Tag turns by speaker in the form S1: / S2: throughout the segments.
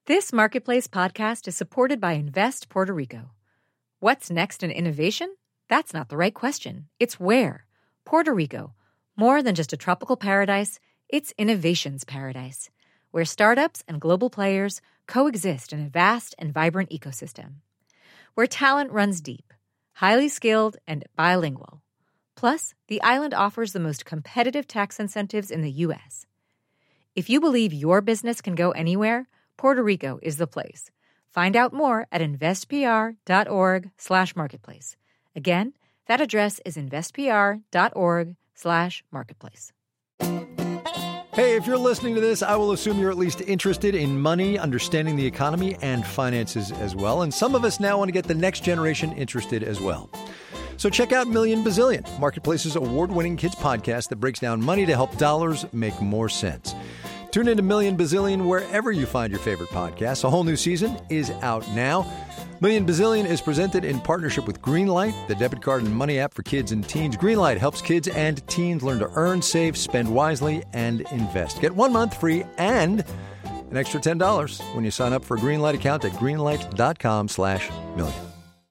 S1: This Marketplace podcast is supported by Invest Puerto Rico. What's next in innovation? That's not the right question. It's where. Puerto Rico. More than just a tropical paradise, it's innovation's paradise, where startups and global players coexist in a vast and vibrant ecosystem. Where talent runs deep, highly skilled, and bilingual. Plus, the island offers the most competitive tax incentives in the U.S. If you believe your business can go anywhere, Puerto Rico is the place. Find out more at investpr.org/marketplace. Again, that address is investpr.org/marketplace.
S2: Hey, if you're listening to this, I will assume you're at least interested in money, understanding the economy, and finances as well. And some of us now want to get the next generation interested as well. So check out Million Bazillion, Marketplace's award-winning kids podcast that breaks down money to help dollars make more sense. Tune into Million Bazillion wherever you find your favorite podcasts. A whole new season is out now. Million Bazillion is presented in partnership with Greenlight, the debit card and money app for kids and teens. Greenlight helps kids and teens learn to earn, save, spend wisely, and invest. Get 1 month free and an extra $10 when you sign up for a Greenlight account at greenlight.com/million.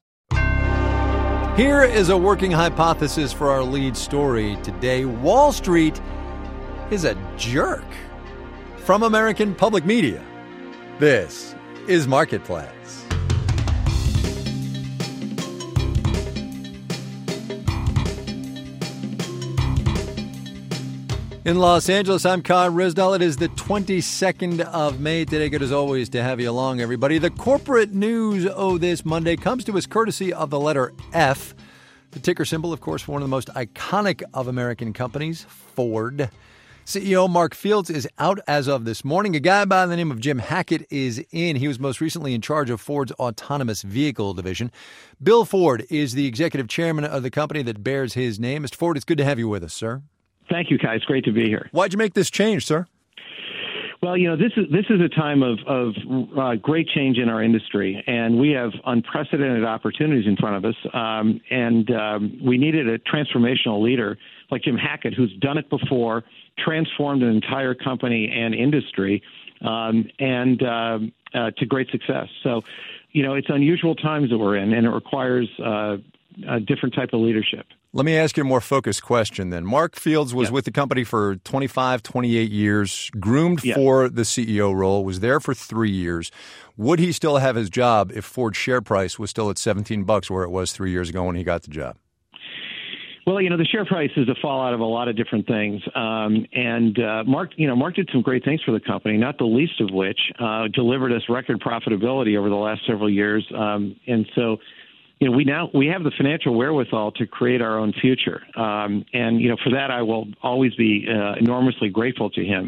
S2: Here is a working hypothesis for our lead story today. Wall Street is a jerk. From American Public Media, this is Marketplace. In Los Angeles, I'm Khan Rizdal. It is the 22nd of May. Today, good as always to have you along, everybody. The corporate news this Monday comes to us courtesy of the letter F. The ticker symbol, of course, for one of the most iconic of American companies, Ford. CEO Mark Fields is out as of this morning. A guy by the name of Jim Hackett is in. He was most recently in charge of Ford's autonomous vehicle division. Bill Ford is the executive chairman of the company that bears his name. Mr. Ford, it's good to have you with us, sir.
S3: Thank you, Kai. It's great to be here.
S2: Why'd you make this change, sir?
S3: Well, this is a time of great change in our industry, and we have unprecedented opportunities in front of us. We needed a transformational leader like Jim Hackett, who's done it before, transformed an entire company and industry, to great success. So, it's unusual times that we're in, and it requires a different type of leadership.
S2: Let me ask you a more focused question then. Mark Fields was with the company for 25, 28 years, groomed for the CEO role, was there for 3 years. Would he still have his job if Ford's share price was still at $17 where it was 3 years ago when he got the job?
S3: Well, the share price is a fallout of a lot of different things. Mark did some great things for the company, not the least of which delivered us record profitability over the last several years. We have the financial wherewithal to create our own future. For that, I will always be enormously grateful to him.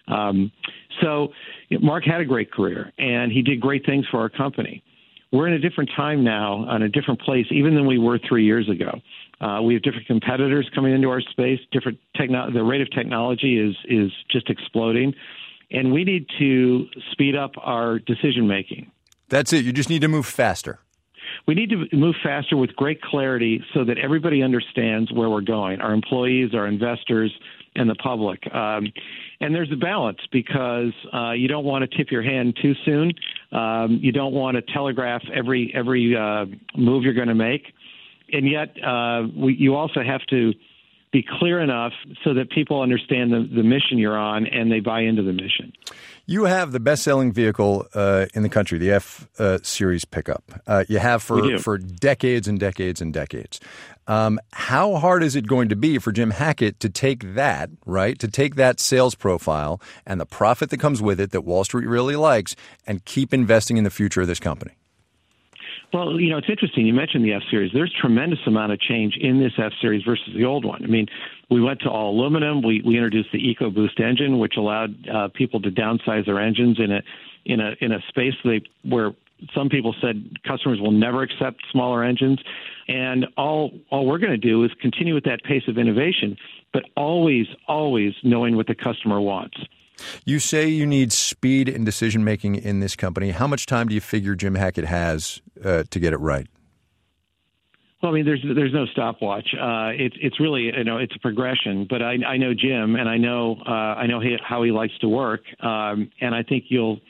S3: Mark had a great career, and he did great things for our company. We're in a different time now, in a different place, even than we were 3 years ago. We have different competitors coming into our space. The rate of technology is just exploding, and we need to speed up our decision making.
S2: That's it. You just need to move faster.
S3: We need to move faster with great clarity so that everybody understands where we're going, our employees, our investors, and the public. And there's a balance because you don't want to tip your hand too soon. You don't want to telegraph every move you're going to make. And yet you also have to be clear enough so that people understand the mission you're on and they buy into the mission.
S2: You have the best-selling vehicle in the country, the F-Series pickup. You have for decades and decades and decades. How hard is it going to be for Jim Hackett to take that sales profile and the profit that comes with it that Wall Street really likes and keep investing in the future of this company?
S3: Well, it's interesting. You mentioned the F-Series. There's tremendous amount of change in this F-Series versus the old one. I mean, we went to all aluminum. We introduced the EcoBoost engine, which allowed people to downsize their engines in a space where some people said customers will never accept smaller engines. And all we're going to do is continue with that pace of innovation, but always knowing what the customer wants.
S2: You say you need speed in decision-making in this company. How much time do you figure Jim Hackett has to get it right?
S3: Well, I mean, there's no stopwatch. It's really, it's a progression. But I know Jim, and I know how he likes to work. And I think you'll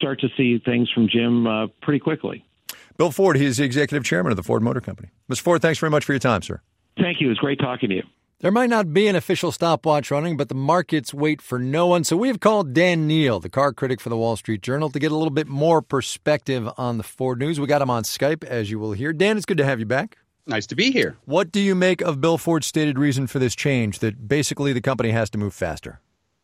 S3: start to see things from Jim pretty quickly.
S2: Bill Ford, he is the executive chairman of the Ford Motor Company. Mr. Ford, thanks very much for your time, sir.
S3: Thank you. It was great talking to you.
S2: There might not be an official stopwatch running, but the markets wait for no one. So we've called Dan Neal, the car critic for the Wall Street Journal, to get a little bit more perspective on the Ford news. We got him on Skype, as you will hear. Dan, it's good to have you back.
S4: Nice to be here.
S2: What do you make of Bill Ford's stated reason for this change, that basically the company has to move faster?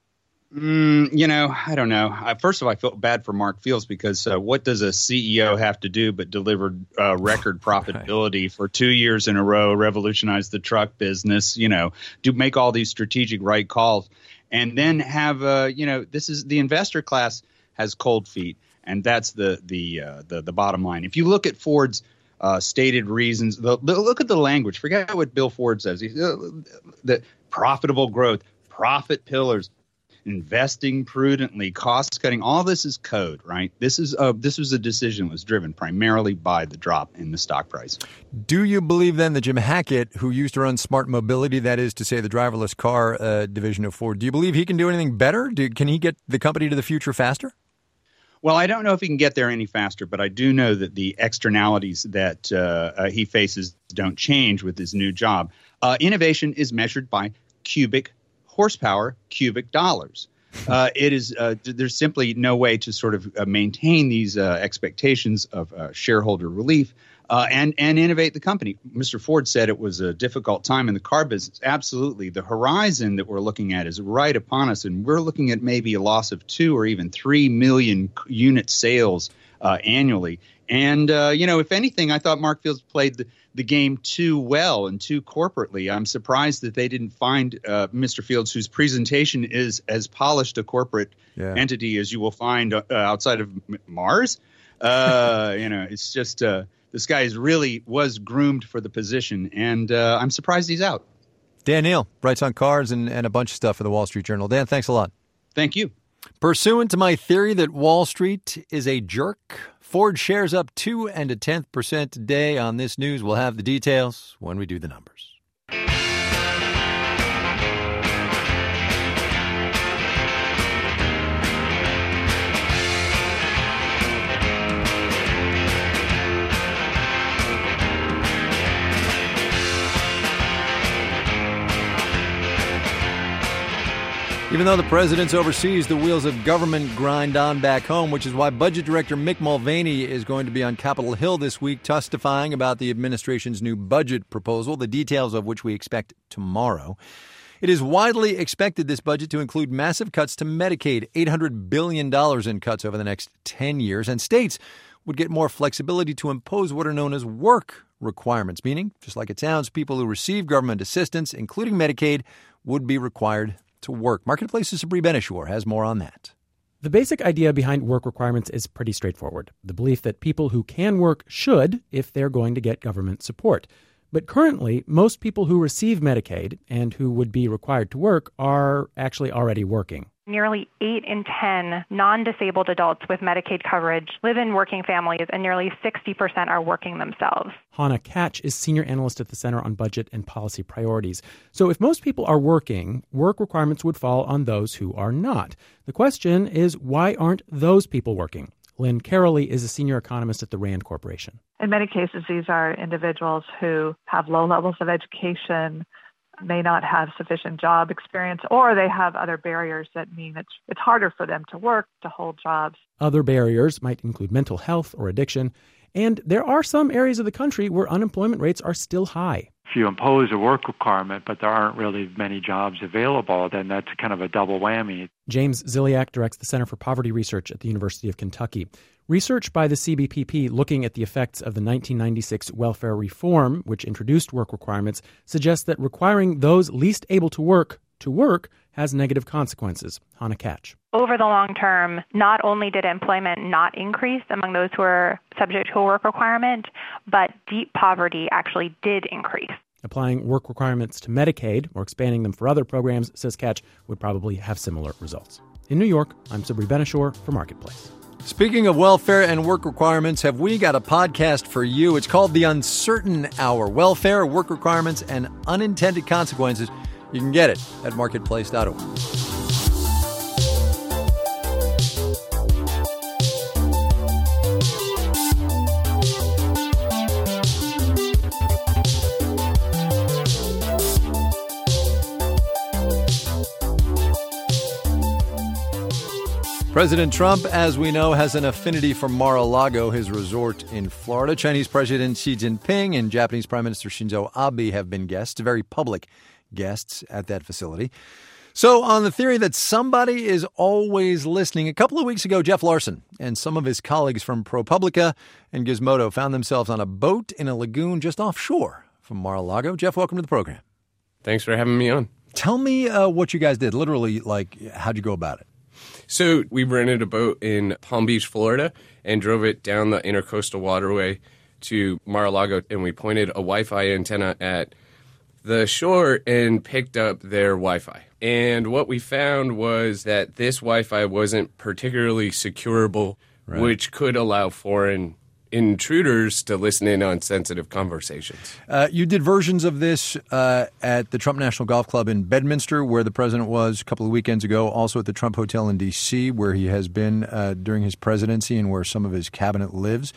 S4: I don't know. First of all, I feel bad for Mark Fields because what does a CEO have to do but deliver record profitability for 2 years in a row, revolutionize the truck business, do make all these strategic right calls, and then have, this is the investor class has cold feet, and that's the bottom line. If you look at Ford's stated reasons, look at the language. Forget what Bill Ford says. The profitable growth, profit pillars, investing prudently, cost cutting, all this is code, right? This was a decision that was driven primarily by the drop in the stock price.
S2: Do you believe then that Jim Hackett, who used to run Smart Mobility, that is to say the driverless car division of Ford, do you believe he can do anything better? Can he get the company to the future faster?
S4: Well, I don't know if he can get there any faster, but I do know that the externalities that he faces don't change with his new job. Innovation is measured by cubic horsepower, cubic dollars. There's simply no way to sort of maintain these expectations of shareholder relief and innovate the company. Mr. Ford said it was a difficult time in the car business. Absolutely. The horizon that we're looking at is right upon us, and we're looking at maybe a loss of 2 or even 3 million unit sales annually. And, if anything, I thought Mark Fields played the game too well and too corporately. I'm surprised that they didn't find Mr. Fields, whose presentation is as polished a corporate entity as you will find outside of Mars. It's just this guy was groomed for the position, and I'm surprised he's out.
S2: Dan Neal writes on cars and a bunch of stuff for the Wall Street Journal. Dan, thanks a lot.
S4: Thank you.
S2: Pursuant to my theory that Wall Street is a jerk, Ford shares up 2 0.1% today. On this news, we'll have the details when we do the numbers. Even though the president's overseas, the wheels of government grind on back home, which is why Budget Director Mick Mulvaney is going to be on Capitol Hill this week testifying about the administration's new budget proposal, the details of which we expect tomorrow. It is widely expected this budget to include massive cuts to Medicaid, $800 billion in cuts over the next 10 years, and states would get more flexibility to impose what are known as work requirements, meaning, just like it sounds, people who receive government assistance, including Medicaid, would be required to work. Marketplace's Sabri Benishore has more on that.
S5: The basic idea behind work requirements is pretty straightforward. The belief that people who can work should if they're going to get government support. But currently, most people who receive Medicaid and who would be required to work are actually already working.
S6: Nearly 8 in 10 non-disabled adults with Medicaid coverage live in working families, and nearly 60% are working themselves.
S5: Hannah Catch is senior analyst at the Center on Budget and Policy Priorities. So if most people are working, work requirements would fall on those who are not. The question is, why aren't those people working? Lynn Carrolley is a senior economist at the RAND Corporation.
S7: In many cases, these are individuals who have low levels of education, may not have sufficient job experience, or they have other barriers that mean it's harder for them to work, to hold jobs.
S5: Other barriers might include mental health or addiction, and there are some areas of the country where unemployment rates are still high.
S8: If you impose a work requirement, but there aren't really many jobs available, then that's kind of a double whammy.
S5: James Ziliak directs the Center for Poverty Research at the University of Kentucky. Research by the CBPP looking at the effects of the 1996 welfare reform, which introduced work requirements, suggests that requiring those least able to work has negative consequences. Hannah Catch.
S6: Over the long term, not only did employment not increase among those who are subject to a work requirement, but deep poverty actually did increase.
S5: Applying work requirements to Medicaid or expanding them for other programs, says Catch, would probably have similar results. In New York, I'm Sabri Benishore for Marketplace.
S2: Speaking of welfare and work requirements, have we got a podcast for you? It's called The Uncertain Hour, Welfare, Work Requirements, and Unintended Consequences. You can get it at marketplace.org. President Trump, as we know, has an affinity for Mar-a-Lago, his resort in Florida. Chinese President Xi Jinping and Japanese Prime Minister Shinzo Abe have been guests, very public guests at that facility. So on the theory that somebody is always listening, a couple of weeks ago, Jeff Larson and some of his colleagues from ProPublica and Gizmodo found themselves on a boat in a lagoon just offshore from Mar-a-Lago. Jeff, welcome to the program.
S9: Thanks for having me on.
S2: Tell me what you guys did. Literally, how'd you go about it?
S9: So we rented a boat in Palm Beach, Florida, and drove it down the Intercoastal Waterway to Mar-a-Lago, and we pointed a Wi-Fi antenna at the shore and picked up their Wi-Fi. And what we found was that this Wi-Fi wasn't particularly securable, right, which could allow foreign intruders to listen in on sensitive conversations.
S2: You did versions of this at the Trump National Golf Club in Bedminster, where the president was a couple of weekends ago, also at the Trump Hotel in D.C., where he has been during his presidency and where some of his cabinet lives.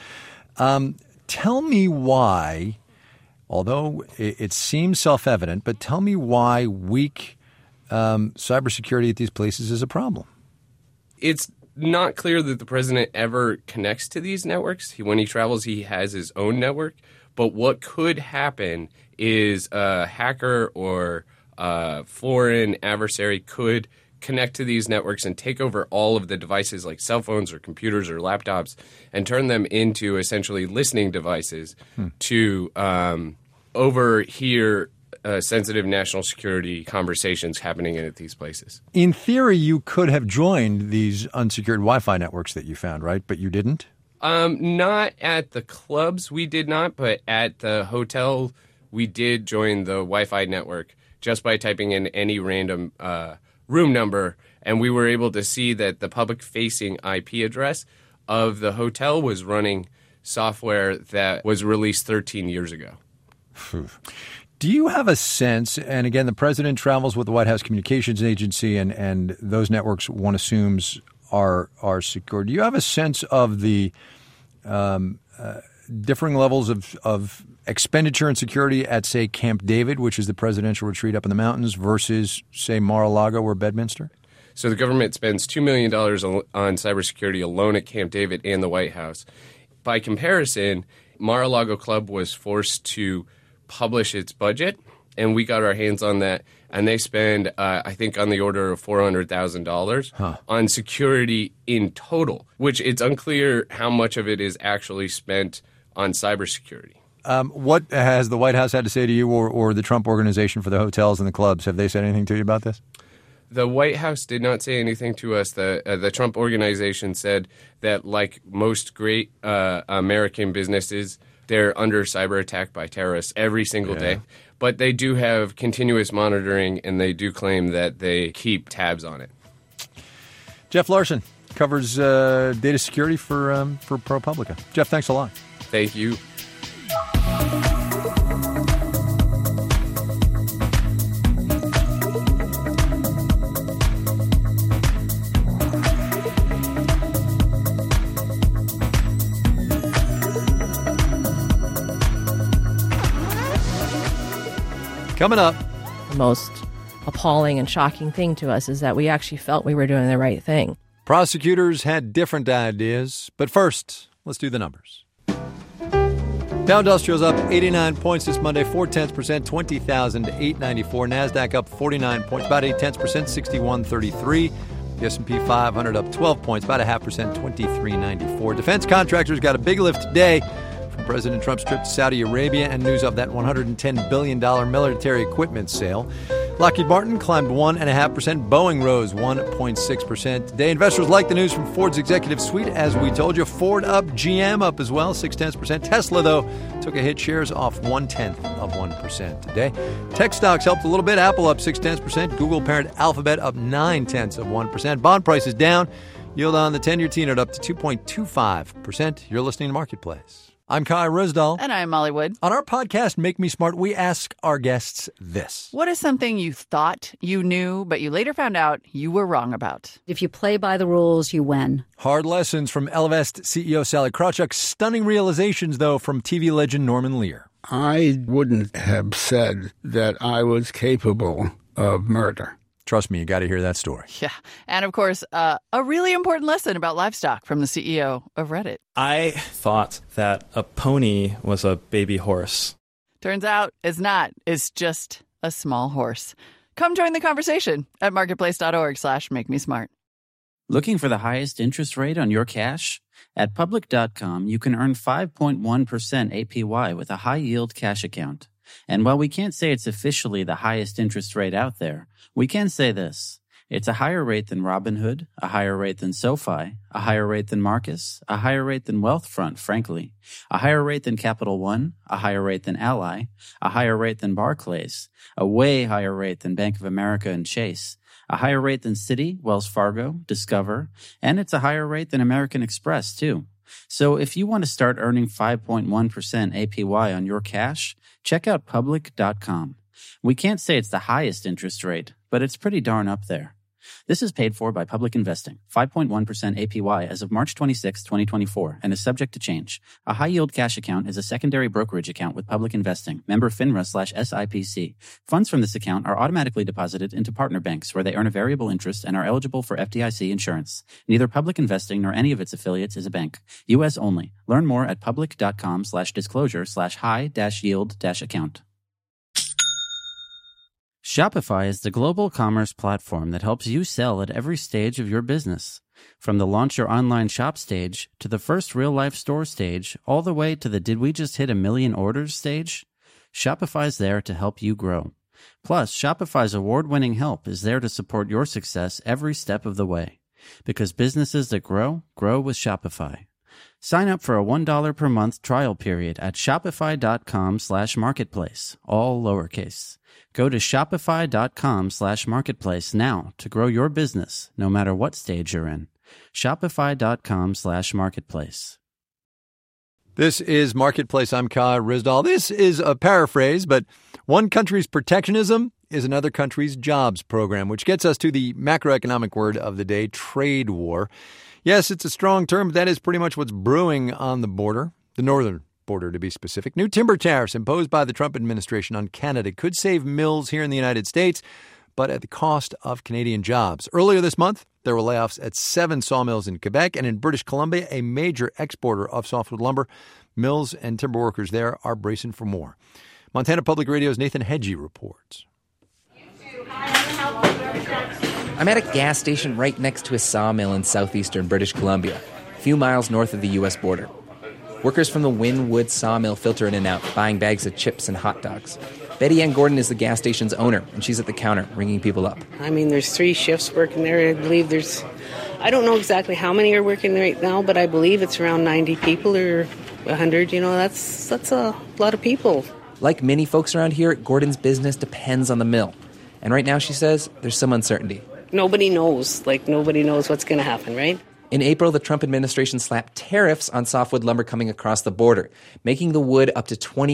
S2: Tell me why, although it seems self-evident, but tell me why weak cybersecurity at these places is a problem.
S9: It's not clear that the president ever connects to these networks. When he travels, he has his own network. But what could happen is a hacker or a foreign adversary could connect to these networks and take over all of the devices like cell phones or computers or laptops and turn them into essentially listening devices to overhear sensitive national security conversations happening at these places.
S2: In theory, you could have joined these unsecured Wi-Fi networks that you found, right? But you didn't?
S9: Not at the clubs, we did not, but at the hotel, we did join the Wi-Fi network just by typing in any random room number, and we were able to see that the public-facing IP address of the hotel was running software that was released 13 years ago.
S2: Do you have a sense, and again, the president travels with the White House Communications Agency, and those networks, one assumes, are secure. Do you have a sense of the differing levels of expenditure and security at, say, Camp David, which is the presidential retreat up in the mountains, versus, say, Mar-a-Lago or Bedminster?
S9: So the government spends $2 million on cybersecurity alone at Camp David and the White House. By comparison, Mar-a-Lago Club was forced to publish its budget, and we got our hands on that, and they spend, I think, on the order of $400,000 on security in total, which it's unclear how much of it is actually spent on cybersecurity.
S2: What has the White House had to say to you or the Trump Organization for the hotels and the clubs? Have they said anything to you about this?
S9: The White House did not say anything to us. The Trump Organization said that, like most great American businesses, they're under cyber attack by terrorists every single day. But they do have continuous monitoring, and they do claim that they keep tabs on it.
S2: Jeff Larson covers data security for ProPublica. Jeff, thanks a lot.
S9: Thank you.
S2: Coming up.
S10: The most appalling and shocking thing to us is that we actually felt we were doing the right thing.
S2: Prosecutors had different ideas. But first, let's do the numbers. Dow Industrial's up 89 points this Monday, 0.4%, 20,894. NASDAQ up 49 points, about 0.8%, 6133. The S&P 500 up 12 points, about 0.5%, 2394. Defense contractors got a big lift today from President Trump's trip to Saudi Arabia and news of that $110 billion military equipment sale. Lockheed Martin climbed 1.5%. Boeing rose 1.6%. Today, investors like the news from Ford's executive suite. As we told you, Ford up, GM up as well, 0.6%. Tesla, though, took a hit, shares off 0.1% today. Tech stocks helped a little bit. Apple up 0.6%. Google parent Alphabet up 0.9%. Bond prices down. Yield on the 10-year T-note up to 2.25%. You're listening to Marketplace. I'm Kai Risdahl.
S11: And I'm Molly Wood.
S2: On our podcast, Make Me Smart, we ask our guests this.
S11: What is something you thought you knew, but you later found out you were wrong about?
S12: If you play by the rules, you win.
S2: Hard lessons from Ellevest CEO Sallie Krawcheck. Stunning realizations, though, from TV legend Norman Lear.
S13: I wouldn't have said that I was capable of murder.
S2: Trust me, you got to hear that story.
S11: Yeah. And of course, a really important lesson about livestock from the CEO of Reddit.
S13: I thought that a pony was a baby horse.
S11: Turns out it's not. It's just a small horse. Come join the conversation at marketplace.org/make-me-smart.
S14: Looking for the highest interest rate on your cash? At Public.com, you can earn 5.1% APY with a high-yield cash account. And while we can't say it's officially the highest interest rate out there, we can say this. It's a higher rate than Robinhood, a higher rate than SoFi, a higher rate than Marcus, a higher rate than Wealthfront, frankly, a higher rate than Capital One, a higher rate than Ally, a higher rate than Barclays, a way higher rate than Bank of America and Chase, a higher rate than Citi, Wells Fargo, Discover, and it's a higher rate than American Express, too. So if you want to start earning 5.1% APY on your cash, check out Public.com. We can't say it's the highest interest rate, but it's pretty darn up there. This is paid for by Public Investing, 5.1% APY as of March 26, 2024, and is subject to change. A high-yield cash account is a secondary brokerage account with Public Investing, member FINRA/SIPC. Funds from this account are automatically deposited into partner banks where they earn a variable interest and are eligible for FDIC insurance. Neither Public Investing nor any of its affiliates is a bank. U.S. only. Learn more at public.com/disclosure/high-yield-account. Shopify is the global commerce platform that helps you sell at every stage of your business. From the launch your online shop stage to the first real-life store stage, all the way to the did we just hit 1 million orders stage, Shopify's there to help you grow. Plus, Shopify's award-winning help is there to support your success every step of the way. Because businesses that grow, grow with Shopify. Sign up for a $1 per month trial period at shopify.com/marketplace, all lowercase. Go to shopify.com/marketplace now to grow your business, no matter what stage you're in. Shopify.com/marketplace.
S2: This is Marketplace. I'm Kai Ryssdal. This is a paraphrase, but one country's protectionism is another country's jobs program, which gets us to the macroeconomic word of the day, trade war. Yes, it's a strong term, but that is pretty much what's brewing on the border, the northern border to be specific. New timber tariffs imposed by the Trump administration on Canada could save mills here in the United States, but at the cost of Canadian jobs. Earlier this month, there were layoffs at 7 sawmills in Quebec, and in British Columbia, a major exporter of softwood lumber. Mills and timber workers there are bracing for more. Montana Public Radio's Nathan Hedgie reports.
S15: I'm at a gas station right next to a sawmill in southeastern British Columbia, a few miles north of the U.S. border. Workers from the Wynwood sawmill filter in and out, buying bags of chips and hot dogs. Betty Ann Gordon is the gas station's owner, and she's at the counter, ringing people up.
S16: I mean, there's 3 shifts working there. I believe I don't know exactly how many are working right now, but I believe it's around 90 people or 100. You know, that's a lot of people.
S15: Like many folks around here, Gordon's business depends on the mill. And right now, she says, there's some uncertainty.
S16: Nobody knows. Nobody knows what's going to happen, right?
S15: In April, the Trump administration slapped tariffs on softwood lumber coming across the border, making the wood up to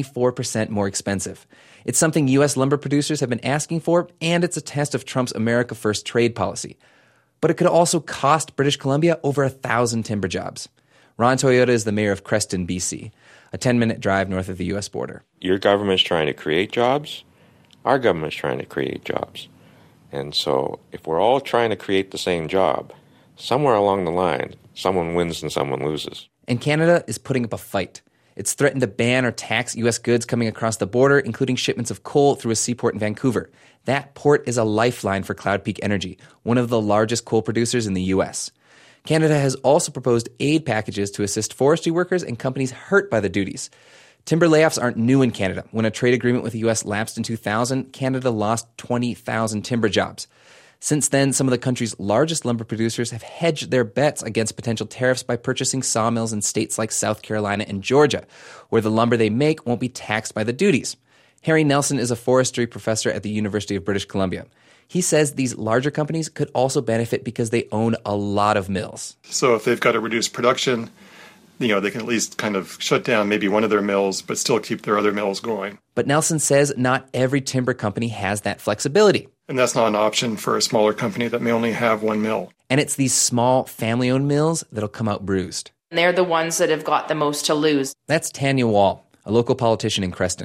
S15: 24% more expensive. It's something U.S. lumber producers have been asking for, and it's a test of Trump's America First trade policy. But it could also cost British Columbia over 1,000 timber jobs. Ron Toyota is the mayor of Creston, B.C., a 10-minute drive north of the U.S. border.
S17: Your government's trying to create jobs. Our government's trying to create jobs. And so if we're all trying to create the same job, somewhere along the line, someone wins and someone loses.
S15: And Canada is putting up a fight. It's threatened to ban or tax U.S. goods coming across the border, including shipments of coal through a seaport in Vancouver. That port is a lifeline for Cloud Peak Energy, one of the largest coal producers in the U.S. Canada has also proposed aid packages to assist forestry workers and companies hurt by the duties. Timber layoffs aren't new in Canada. When a trade agreement with the U.S. lapsed in 2000, Canada lost 20,000 timber jobs. Since then, some of the country's largest lumber producers have hedged their bets against potential tariffs by purchasing sawmills in states like South Carolina and Georgia, where the lumber they make won't be taxed by the duties. Harry Nelson is a forestry professor at the University of British Columbia. He says these larger companies could also benefit because they own a lot of mills.
S18: So if they've got to reduce production, they can at least kind of shut down maybe one of their mills, but still keep their other mills going.
S15: But Nelson says not every timber company has that flexibility.
S18: And that's not an option for a smaller company that may only have one mill.
S15: And it's these small family-owned mills that'll come out bruised.
S19: They're the ones that have got the most to lose.
S15: That's Tanya Wall, a local politician in Creston.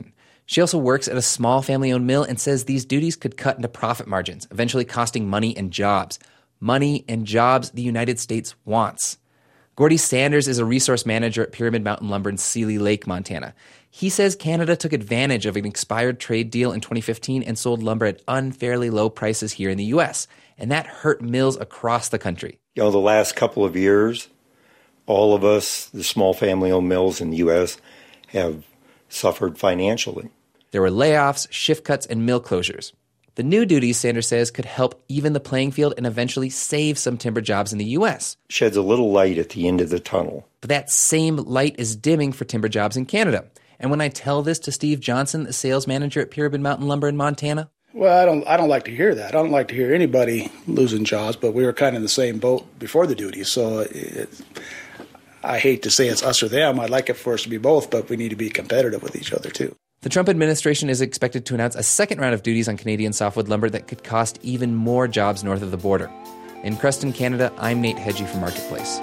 S15: She also works at a small family-owned mill and says these duties could cut into profit margins, eventually costing money and jobs. Money and jobs the United States wants. Gordy Sanders is a resource manager at Pyramid Mountain Lumber in Seeley Lake, Montana. He says Canada took advantage of an expired trade deal in 2015 and sold lumber at unfairly low prices here in the U.S., and that hurt mills across the country.
S19: The last couple of years, all of us, the small family-owned mills in the U.S., have suffered financially.
S15: There were layoffs, shift cuts, and mill closures. The new duties, Sanders says, could help even the playing field and eventually save some timber jobs in the U.S.
S19: Sheds a little light at the end of the tunnel.
S15: But that same light is dimming for timber jobs in Canada. And when I tell this to Steve Johnson, the sales manager at Pyramid Mountain Lumber in Montana,
S20: well, I don't like to hear that. I don't like to hear anybody losing jobs, but we were kind of in the same boat before the duties. So I hate to say it's us or them. I'd like it for us to be both, but we need to be competitive with each other too.
S15: The Trump administration is expected to announce a second round of duties on Canadian softwood lumber that could cost even more jobs north of the border. In Creston, Canada, I'm Nate Hedgie for Marketplace.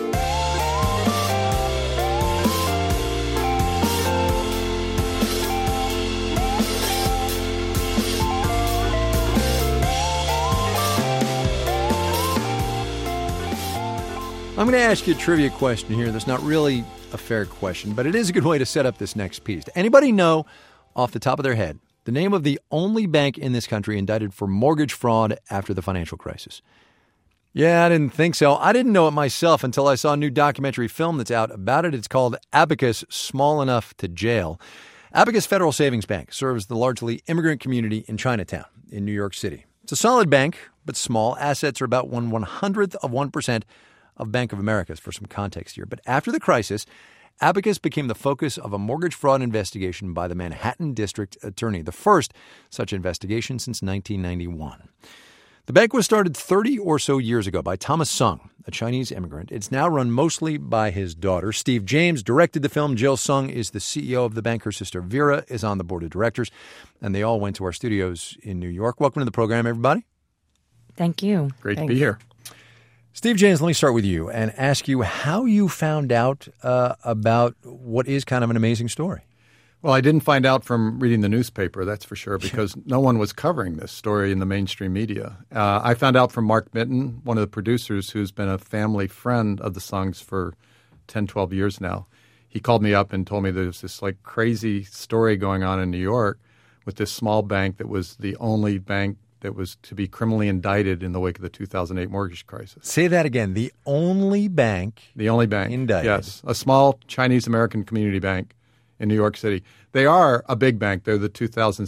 S2: I'm going to ask you a trivia question here that's not really a fair question, but it is a good way to set up this next piece. Anybody know, off the top of their head, the name of the only bank in this country indicted for mortgage fraud after the financial crisis? Yeah, I didn't think so. I didn't know it myself until I saw a new documentary film that's out about it. It's called Abacus, Small Enough to Jail. Abacus Federal Savings Bank serves the largely immigrant community in Chinatown in New York City. It's a solid bank, but small. Assets are about 1/100th of 1% of Bank of America's, for some context here. But after the crisis, Abacus became the focus of a mortgage fraud investigation by the Manhattan District Attorney, the first such investigation since 1991. The bank was started 30 or so years ago by Thomas Sung, a Chinese immigrant. It's now run mostly by his daughter. Steve James directed the film. Jill Sung is the CEO of the bank. Her sister Vera is on the board of directors, and they all went to our studios in New York. Welcome to the program, everybody.
S1: Thank you.
S5: Great to be here.
S2: Steve James, let me start with you and ask you how you found out about what is kind of an amazing story.
S21: Well, I didn't find out from reading the newspaper, that's for sure, because no one was covering this story in the mainstream media. I found out from Mark Minton, one of the producers who's been a family friend of the Sungs for 10, 12 years now. He called me up and told me there's this crazy story going on in New York with this small bank that was the only bank that was to be criminally indicted in the wake of the 2008 mortgage crisis.
S2: Say that again. The only bank indicted.
S21: Yes. A small Chinese-American community bank in New York City. They are a big bank. They're the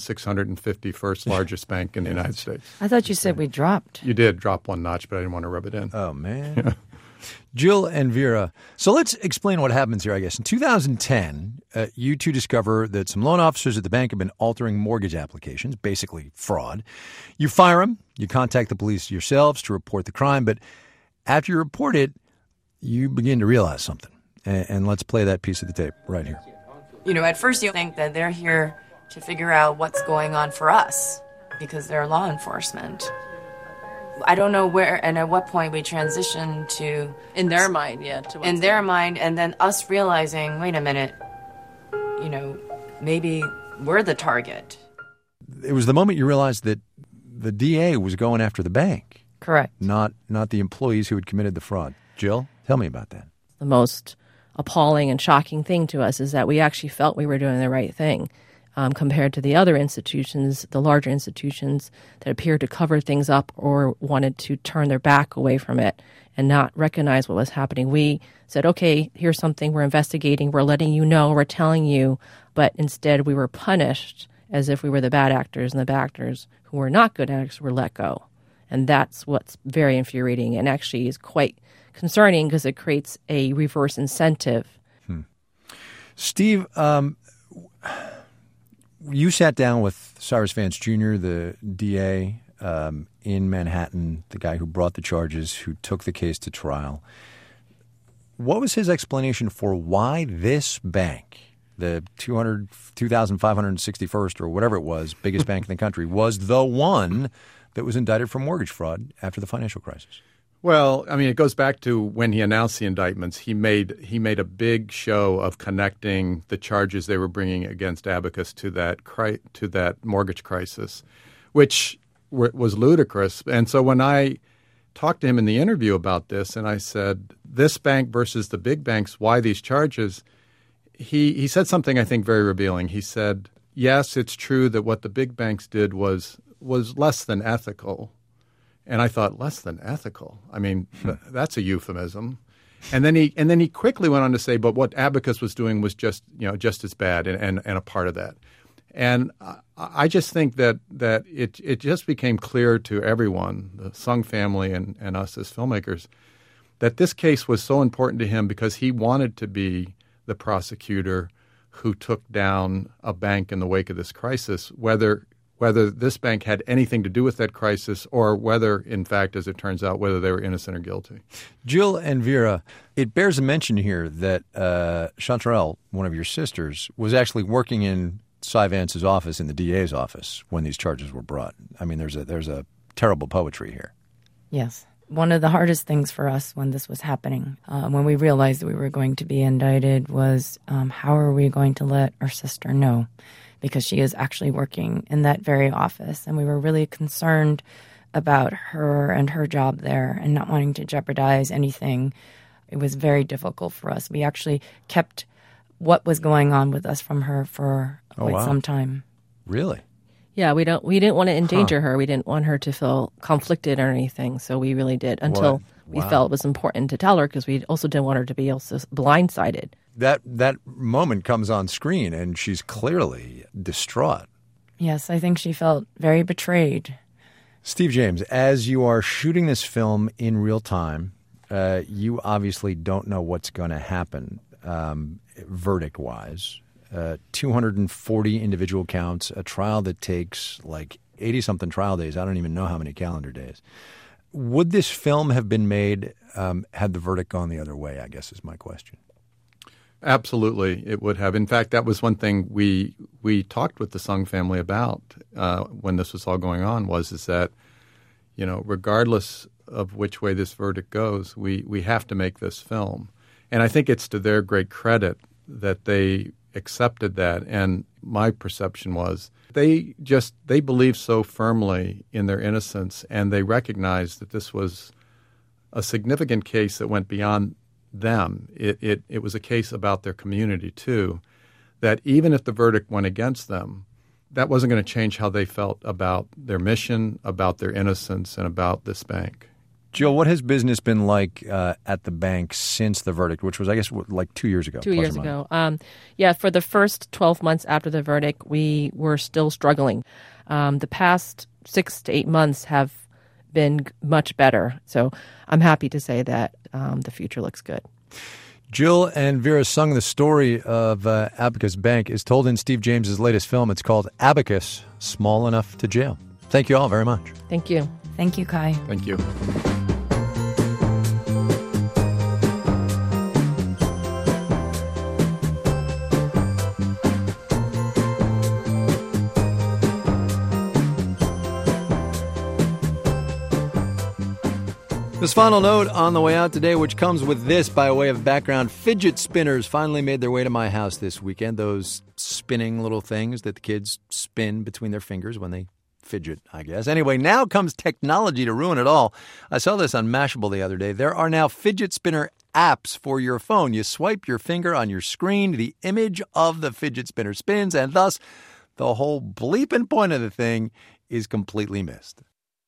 S21: 2,651st largest bank in the United States.
S10: I thought you said we dropped.
S21: You did drop one notch, but I didn't want to rub it in.
S2: Oh, man. Jill and Vera. So let's explain what happens here, I guess. In 2010, you two discover that some loan officers at the bank have been altering mortgage applications, basically fraud. You fire them. You contact the police yourselves to report the crime. But after you report it, you begin to realize something. And let's play that piece of the tape right here.
S22: At first you think that they're here to figure out what's going on for us because they're law enforcement. I don't know where and at what point we transition to...
S10: In their mind, yeah.
S22: In their mind, and then us realizing, wait a minute, maybe we're the target.
S2: It was the moment you realized that the DA was going after the bank.
S10: Correct.
S2: Not the employees who had committed the fraud. Jill, tell me about that.
S10: The most appalling and shocking thing to us is that we actually felt we were doing the right thing. Compared to the other institutions, the larger institutions that appeared to cover things up or wanted to turn their back away from it and not recognize what was happening. We said, okay, here's something we're investigating, we're letting you know, we're telling you, but instead we were punished as if we were the bad actors, and the bad actors who were not good actors were let go. And that's what's very infuriating and actually is quite concerning because it creates a reverse incentive.
S2: Steve, you sat down with Cyrus Vance Jr., the DA in Manhattan, the guy who brought the charges, who took the case to trial. What was his explanation for why this bank, the 2,561st or whatever it was, biggest bank in the country, was the one that was indicted for mortgage fraud after the financial crisis?
S21: Well, I mean, it goes back to when he announced the indictments. He made a big show of connecting the charges they were bringing against Abacus to that mortgage crisis, which was ludicrous. And so when I talked to him in the interview about this, and I said, "This bank versus the big banks, why these charges?" He said something I think very revealing. He said, "Yes, it's true that what the big banks did was less than ethical." And I thought, less than ethical? I mean, that's a euphemism. And then he quickly went on to say, but what Abacus was doing was just as bad and a part of that. And I just think that it just became clear to everyone, the Sung family and us as filmmakers, that this case was so important to him because he wanted to be the prosecutor who took down a bank in the wake of this crisis, whether this bank had anything to do with that crisis or whether, in fact, as it turns out, whether they were innocent or guilty.
S2: Jill and Vera, it bears a mention here that Chanterelle, one of your sisters, was actually working in Cy Vance's office, in the DA's office, when these charges were brought. I mean, there's a terrible poetry here.
S22: Yes. One of the hardest things for us when this was happening, when we realized that we were going to be indicted, was how are we going to let our sister know? Because she is actually working in that very office. And we were really concerned about her and her job there and not wanting to jeopardize anything. It was very difficult for us. We actually kept what was going on with us from her for quite some time.
S2: Really?
S10: Yeah, we didn't want to endanger her. We didn't want her to feel conflicted or anything. So we really did until we felt it was important to tell her, because we also didn't want her to be also blindsided.
S2: That moment comes on screen and she's clearly distraught.
S22: Yes, I think she felt very betrayed.
S2: Steve James, as you are shooting this film in real time, you obviously don't know what's going to happen verdict-wise. 240 individual counts, a trial that takes like 80-something trial days. I don't even know how many calendar days. Would this film have been made had the verdict gone the other way, I guess is my question.
S21: Absolutely, it would have. In fact, that was one thing we talked with the Sung family about when this was all going on, is that, regardless of which way this verdict goes, we have to make this film. And I think it's to their great credit that they accepted that. And my perception was they believed so firmly in their innocence, and they recognized that this was a significant case that went beyond them. It was a case about their community too, that even if the verdict went against them, that wasn't going to change how they felt about their mission, about their innocence, and about this bank.
S2: Jill, what has business been like at the bank since the verdict, which was, I guess, like 2 years ago?
S10: 2 years ago. For the first 12 months after the verdict, we were still struggling. The past 6 to 8 months have been much better. So I'm happy to say that the future looks good.
S2: Jill and Vera Sung, the story of Abacus Bank is told in Steve James's latest film. It's called Abacus, Small Enough to Jail. Thank you all very much.
S10: Thank you.
S22: Thank you, Kai.
S21: Thank you.
S2: This final note on the way out today, which comes with this by way of background: fidget spinners finally made their way to my house this weekend. Those spinning little things that the kids spin between their fingers when they fidget, I guess. Anyway, now comes technology to ruin it all. I saw this on Mashable the other day. There are now fidget spinner apps for your phone. You swipe your finger on your screen, the image of the fidget spinner spins, and thus the whole bleeping point of the thing is completely missed.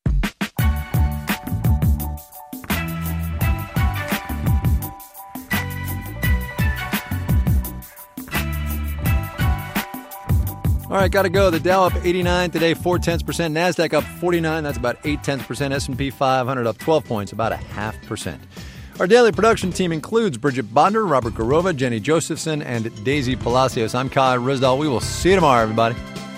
S2: All right, got to go. The Dow up 89 today, 0.4%. NASDAQ up 49. That's about 0.8%. S&P 500 up 12 points, about 0.5%. Our daily production team includes Bridget Bonder, Robert Garova, Jenny Josephson, and Daisy Palacios. I'm Kai Ryssdal. We will see you tomorrow, everybody.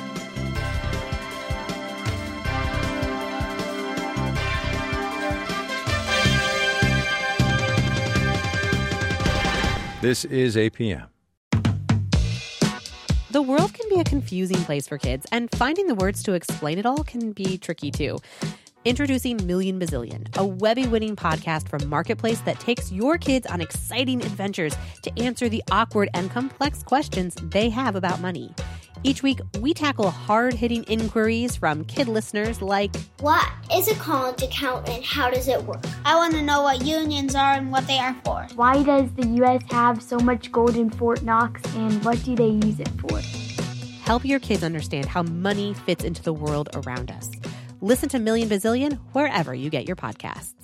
S2: This is APM.
S3: The world can be a confusing place for kids, and finding the words to explain it all can be tricky too. Introducing Million Bazillion, a Webby-winning podcast from Marketplace that takes your kids on exciting adventures to answer the awkward and complex questions they have about money. Each week, we tackle hard-hitting inquiries from kid listeners like,
S4: what is a college account and how does it work? I want to know what unions are and what they are for.
S23: Why does the U.S. have so much gold in Fort Knox and what do they use it for?
S3: Help your kids understand how money fits into the world around us. Listen to Million Bazillion wherever you get your podcasts.